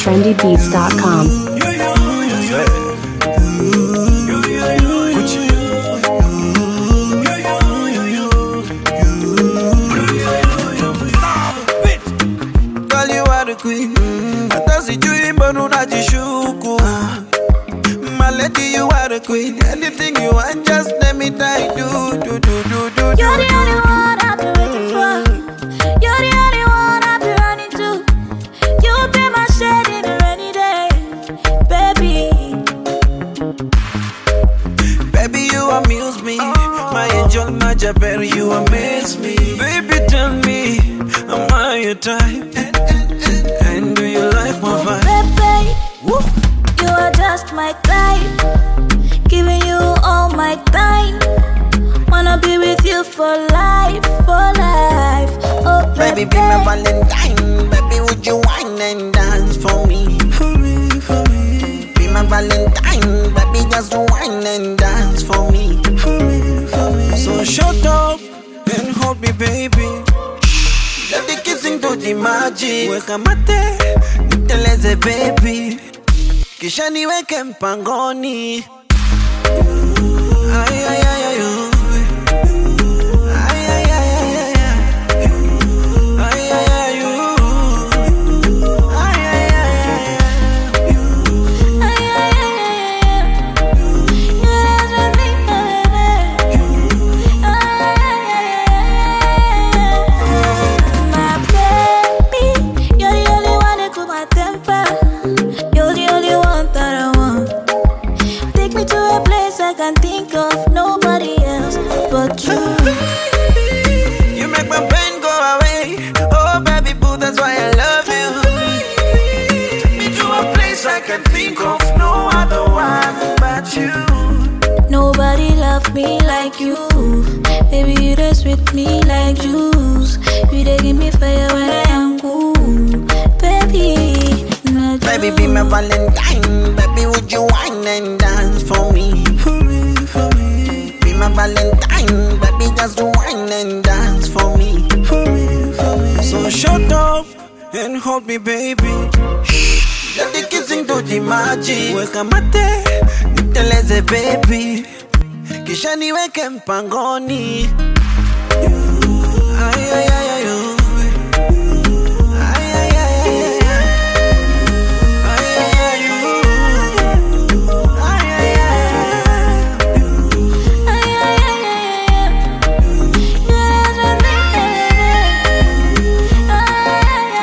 trendybeats.com. Queen, hata sijui mbona unajishuku. My lady, you are the queen. Anything you want, just let me die. Do. You're the only one I've been waiting for. You're the only one I've been running to. You'll be my shade in a rainy day, baby. Baby, you amuse me. My angel, my Jabber, you amaze me. Baby, tell me, am I your type? And do you like my vibe? Baby, you are just my type. Giving you all my time. Wanna be with you for life, for life. Oh, baby, be my Valentine. Baby, would you wine and dance for me? For me. Be my Valentine. Baby, just wine and dance for me. For me. So shut up and hold me, baby. Let the kissing do the magic. Weka mate, niteleze baby. Kisha niweke mpangoni. Ay, ay, ay, ay, oh. Ay, ay, ay, ay, ay, ay. Ay, ay, ay, oh. Ay, ay, ay, ay, ay. Ay, ay, ay, ay. You dance with me, baby. Ay, ay, ay, ay. My baby, you're the only one that cool my temper. You're the only one that I want. Take me to a place I can think of nobody else but you. You make my pain go away. Oh baby boo, that's why I love you. Take me to a place I can think of no other one but you. Nobody love me like you. Baby, you just with me like juice. You dey give me fire when I am cool. Baby, not Baby, be my Valentine. Baby, would you wine and dance for me? For me. Be my Valentine. Baby, just wine and dance for me. For me. So shut up and hold me, baby. Let the kissing do the magic. Weka mate, niteleze baby. Kisha niweke mpangoni. Ay, ay, ay, ay, oh. Ay, ay, ay, ay, ay. Ay, ay, ay, oh. Ay, ay, ay, ay. ay, ay, ay, ay. You dance with me, baby. Ay,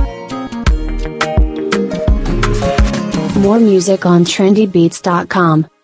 More music on trendybeats.com.